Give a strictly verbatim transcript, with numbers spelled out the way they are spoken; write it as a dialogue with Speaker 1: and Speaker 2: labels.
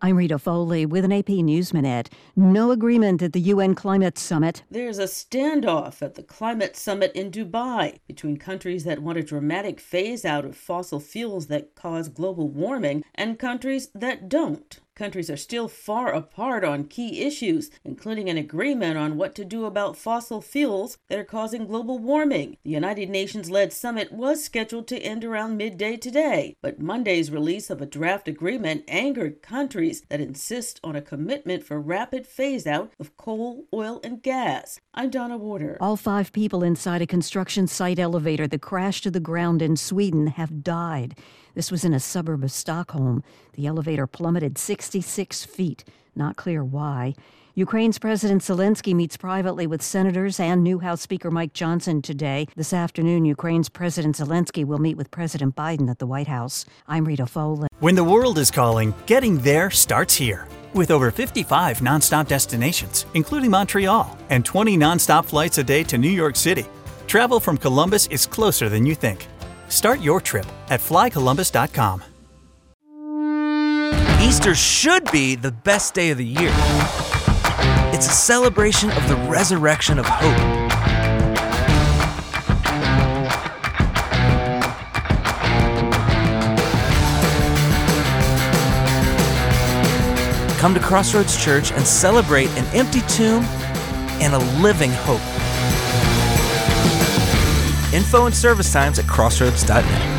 Speaker 1: I'm Rita Foley with an A P News Minute. No agreement at the U N Climate Summit.
Speaker 2: There's a standoff at the Climate Summit in Dubai between countries that want a dramatic phase out of fossil fuels that cause global warming and countries that don't. Countries are still far apart on key issues, including an agreement on what to do about fossil fuels that are causing global warming. The United Nations-led summit was scheduled to end around midday today, but Monday's release of a draft agreement angered countries that insist on a commitment for rapid phase-out of coal, oil, and gas. I'm Donna Warder.
Speaker 1: All five people inside a construction site elevator that crashed to the ground in Sweden have died. This was in a suburb of Stockholm. The elevator plummeted sixty-six feet. Not clear why. Ukraine's President Zelensky meets privately with senators and new House Speaker Mike Johnson today. This afternoon, Ukraine's President Zelensky will meet with President Biden at the White House. I'm Rita Foley.
Speaker 3: When the world is calling, getting there starts here. With over fifty-five nonstop destinations, including Montreal, and twenty nonstop flights a day to New York City, travel from Columbus is closer than you think. Start your trip at fly columbus dot com.
Speaker 4: Easter should be the best day of the year. It's a celebration of the resurrection of hope. Come to Crossroads Church and celebrate an empty tomb and a living hope. Info and service times at crossroads dot net.